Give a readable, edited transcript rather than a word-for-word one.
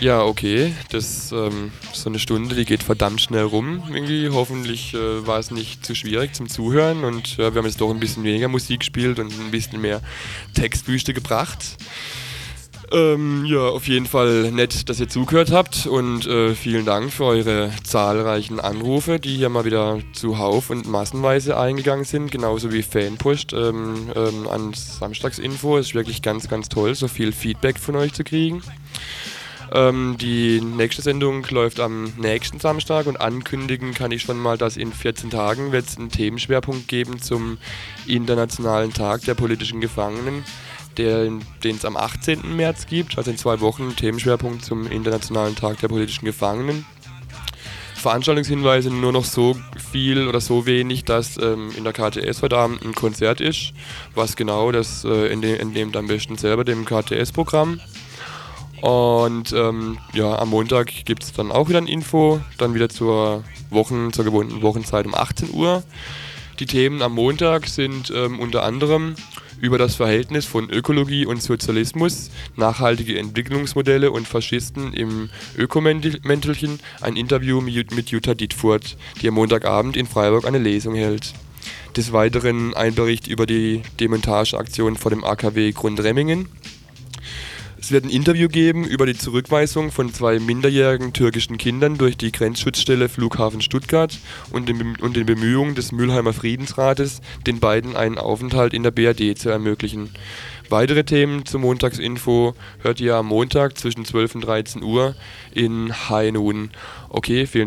Ja, okay. So eine Stunde, die geht verdammt schnell rum. Irgendwie, hoffentlich war es nicht zu schwierig zum Zuhören und wir haben jetzt doch ein bisschen weniger Musik gespielt und ein bisschen mehr Textwüste gebracht. Ja, auf jeden Fall nett, dass ihr zugehört habt und vielen Dank für eure zahlreichen Anrufe, die hier mal wieder zuhauf und massenweise eingegangen sind, genauso wie Fanpost an Samstagsinfo. Es ist wirklich ganz, ganz toll, so viel Feedback von euch zu kriegen. Die nächste Sendung läuft am nächsten Samstag und ankündigen kann ich schon mal, dass in 14 Tagen wird es einen Themenschwerpunkt geben zum Internationalen Tag der politischen Gefangenen, den es am 18. März gibt, also in 2 Wochen einen Themenschwerpunkt zum Internationalen Tag der politischen Gefangenen. Veranstaltungshinweise nur noch so viel oder so wenig, dass in der KTS heute Abend ein Konzert ist. Was genau, das entnehmt am besten selber dem KTS-Programm. Und ja, am Montag gibt es dann auch wieder ein Info, dann wieder zur gewohnten Wochenzeit um 18 Uhr. Die Themen am Montag sind unter anderem über das Verhältnis von Ökologie und Sozialismus, nachhaltige Entwicklungsmodelle und Faschisten im Ökomäntelchen, ein Interview mit Jutta Dittfurt, die am Montagabend in Freiburg eine Lesung hält. Des Weiteren ein Bericht über die Demontageaktion vor dem AKW Grundremmingen. Es wird ein Interview geben über die Zurückweisung von 2 minderjährigen türkischen Kindern durch die Grenzschutzstelle Flughafen Stuttgart und den Bemühungen des Mülheimer Friedensrates, den beiden einen Aufenthalt in der BRD zu ermöglichen. Weitere Themen zur Montagsinfo hört ihr am Montag zwischen 12 und 13 Uhr in High Noon. Okay, vielen